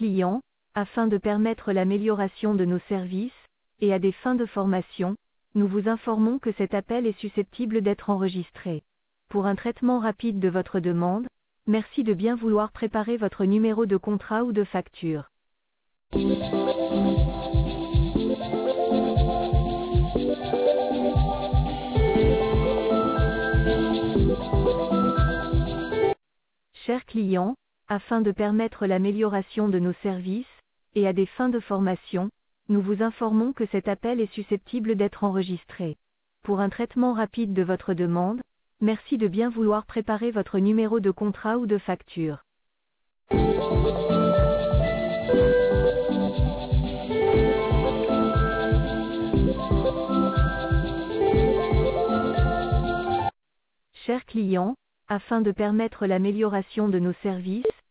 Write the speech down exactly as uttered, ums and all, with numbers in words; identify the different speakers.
Speaker 1: clients, afin de permettre l'amélioration de nos services, et à des fins de formation, nous vous informons que cet appel est susceptible d'être enregistré. Pour un traitement rapide de votre demande, merci de bien vouloir préparer votre numéro de contrat ou de facture. Chers clients, afin de permettre l'amélioration de nos services, et à des fins de formation, nous vous informons que cet appel est susceptible d'être enregistré. Pour un traitement rapide de votre demande, merci de bien vouloir préparer votre numéro de contrat ou de facture. Chers clients, afin de permettre l'amélioration de nos services,